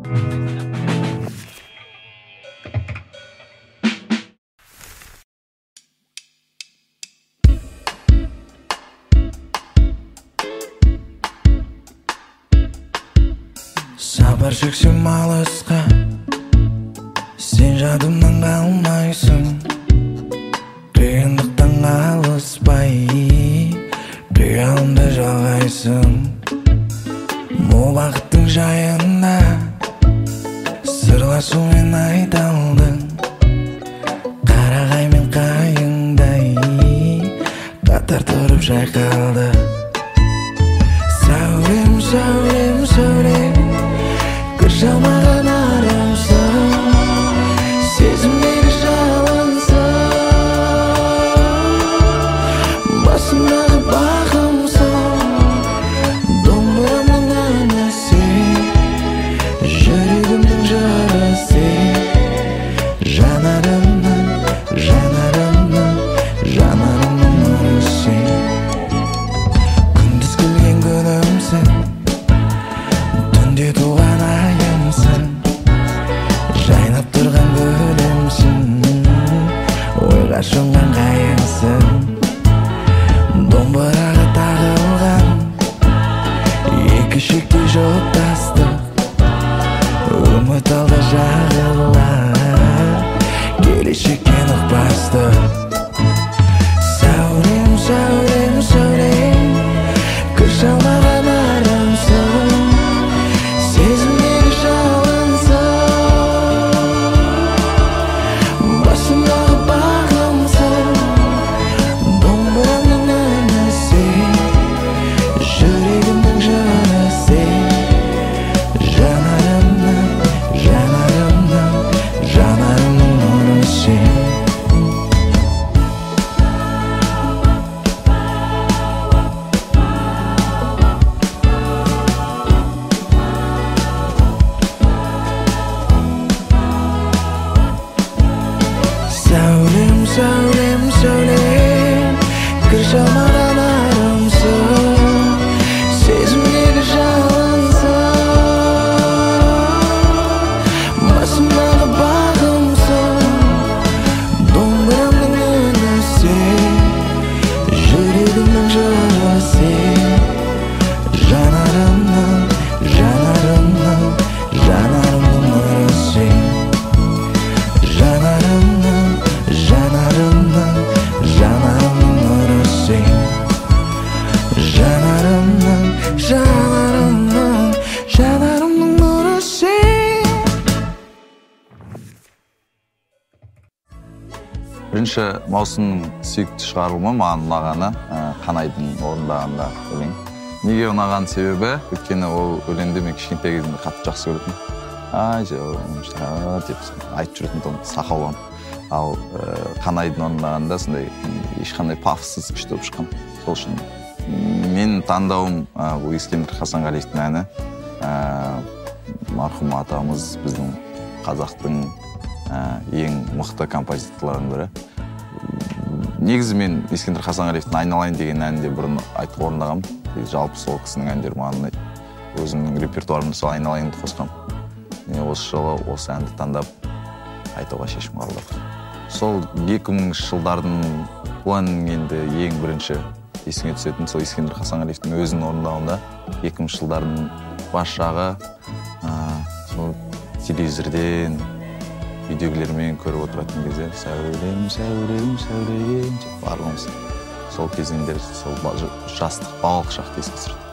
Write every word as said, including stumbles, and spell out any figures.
Сапар шексем алысқа, сен жадымнан қалмайсың. Қиындықтан қалыспай, қиялымда жалғайсың. Мол бақыттың жайында сырласумен айта алдың. Қарағай мен қайыңдай қатар тұрып жайқалды. Сәулем, сәулем, сәулем, кір жалмаған арамсың, сезімдегі жалынсың. Басымдағы бағымсың, домбырамның әні сен, жүрегімнің жыры сен. Жанарымның, жанарымның, жанарымның нұры сен. Күндіз күлген күнімсің, түнде туған айымсың. Жайнап тұрған гүлімсің, ойға шомған қайыңсың. Домбыраға тағылған екі шекте жоқтастық, үміт алда жағылар, келешектен ұқпастық. Сәулем, сәулем, сәулем, кір жалмаған арымсың, сезімдегі жалынсың. Басымдағы бағымсың, домбырамның әні сен, жүрегімнің жыры сен. Жанарымның, жанарымның, жанарымның нұры сен. Сәулем, сәулем, сәулем, кір жалмаған арымсың, сезімдегі жалынсың. Басымдағы бағымсың, домбырамның үні сен, жүрегімнің жыры сен. Жанарымның, жанарымның, жанарымның нұры сен. Жанарымның, жанарымның, жанарымның нұры сен. Жанарымның, жанарымның, жанарымның нұры сен. Бірінші маусымның сүйікті шығарылымы маған ұнағаны Қанайдың орындағанда өлең. Неге ұнаған себебі, өйткені ол өлеңді мен кішкентай кезімде қатты жақсы көретін. Ай, деп айтып жүретін сақаулан. Ал Қанайдың орындағанда сондай ешқандай пафоссыз күшті болып шыққан. Сол үшін менің таңдауым бұл Ескендір Хасанғалиевтің әні. Марқұм атамыз біздің қазақтың ең мықты композиторларының бірі. Негізі мен Ескендір Хасанғалиевтің «Айналайын» деген әнінде бұрын айтып орындағам. Жалпы сол кісінің әндері маған ұнайды. Өзімнің репертуарымда сол «Айналайынды» қосқам. Осы жылы осы әнді таңдап айтуға шешім қабылдадым. Сол екі мыңыншы жылдардың бұл әннің енді ең бірінші есіңе түсетін сол Ескендір Хасанғалиевтің өзінің орындауында екі мыңыншы жылдардың бас жағы сол телевизорден видеолермен көріп отыратын кезде сәулем, сәулем, сәулем деп барлығымыз сол кезеңдер сол жастық балалық шақты еске түсірді.